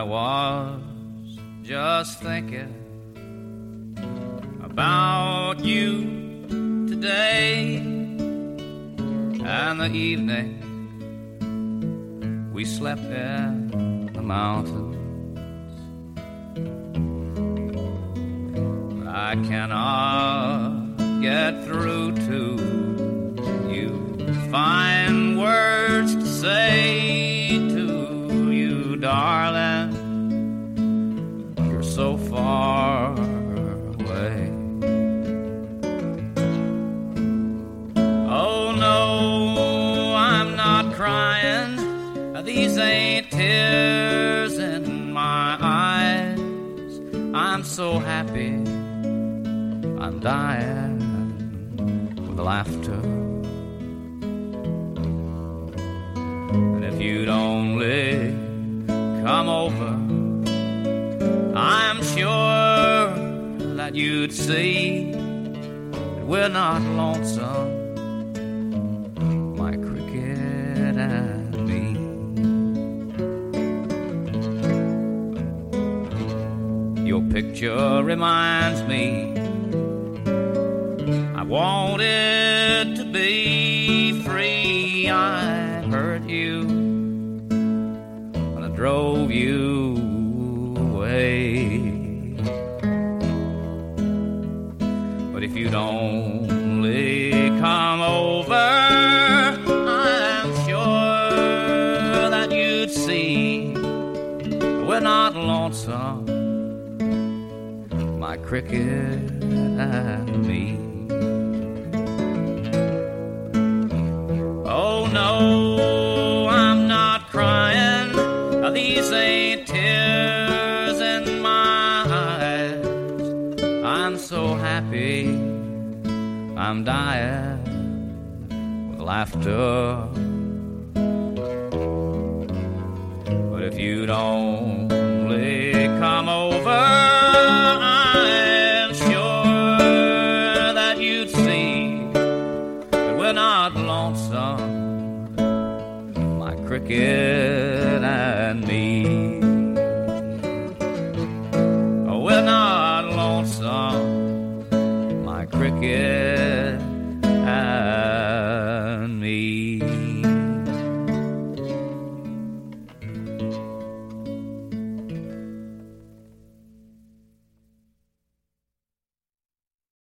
I was just thinking about you today, and the evening we slept in the mountains. I cannot get through to you, find words to say to you, darling. You're so far away. Oh no, I'm not crying. These ain't tears in my eyes. I'm so happy, I'm dying with laughter. And if you'd only come over, I'm sure that you'd see that we're not lonesome, my cricket and me. Your picture reminds me I wanted to be free. I hurt you when I drove you away. But if you'd only come over, I'm sure that you'd see we're not lonesome, my cricket and me. Oh no, I'm not crying. These ain't tears in my eyes. I'm so happy, I'm dying with laughter. But if you'd only come over, I'm sure that you'd see that we're not lonesome, my cricket and me. Oh, we're not lonesome, my cricket